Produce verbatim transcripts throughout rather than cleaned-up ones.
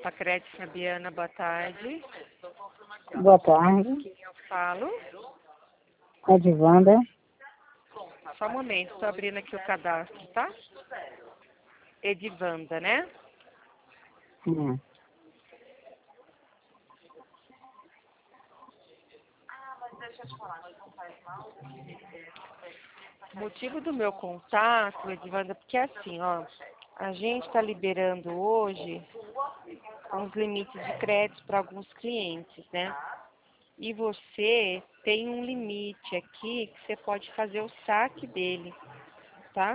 Popacred, Fabiana, boa tarde. Boa tarde. Quem eu falo? Edivanda. Só um momento, estou abrindo aqui o cadastro, tá? Edivanda, né? Hum. O motivo do meu contato, Edivanda, porque assim, ó, a gente está liberando hoje uns limites de crédito para alguns clientes, né? E você tem um limite aqui que você pode fazer o saque dele, tá?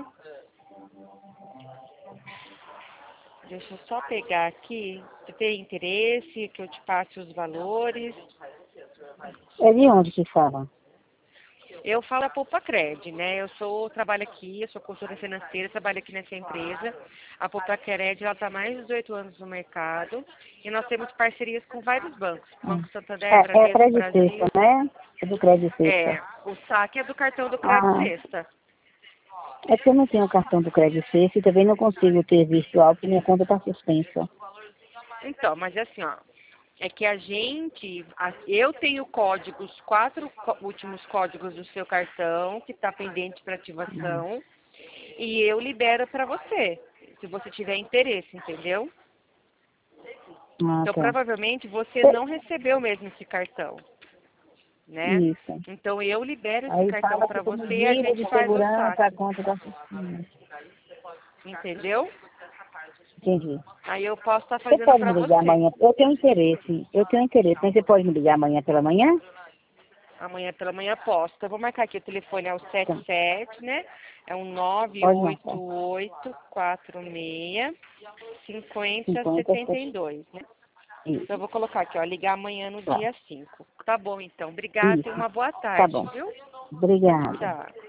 Deixa eu só pegar aqui. Você tem interesse que eu te passe os valores? É de onde que fala? Eu falo a Popacred, né? Eu sou, trabalho aqui, eu sou consultora financeira, trabalho aqui nessa empresa. A Popacred, ela está há mais de dezoito anos no mercado e nós temos parcerias com vários bancos. Banco Santander, É, é Bradesco, crédito Brasil. sexta, né? É do crédito É, sexta. o saque é do cartão do crédito Ah, sexta. é que eu não tenho o cartão do crédito sexta e também não consigo ter virtual porque minha conta está suspensa. Então, mas é assim, ó. É que a gente, a- eu tenho códigos, quatro có- últimos códigos do seu cartão, que está pendente para Hum. ativação, e eu libero para você, se você tiver interesse, entendeu? Ah, Então, tá. provavelmente, você Cê- não recebeu mesmo esse cartão, né? Isso. Então, eu libero esse Aí cartão fala para que por você e a medida gente de faz o segurança a saque, conta está suspensa. entendeu? Entendi. Aí eu posso estar Você fazendo pode para me ligar você. amanhã? Eu tenho interesse. Eu tenho interesse, mas você pode me ligar amanhã pela manhã? Amanhã pela manhã posso. Então, eu vou marcar aqui, o telefone é o sete Tá. sete, né? É um nove Pode oito marcar. oito quatro seis cinco zero cinquenta, sete dois, né? isso. Então, eu vou colocar aqui, ó, ligar amanhã no Tá. dia cinco. Tá bom, então. Obrigada e Isso. uma boa Tá tarde, bom. viu? Obrigada. Tchau.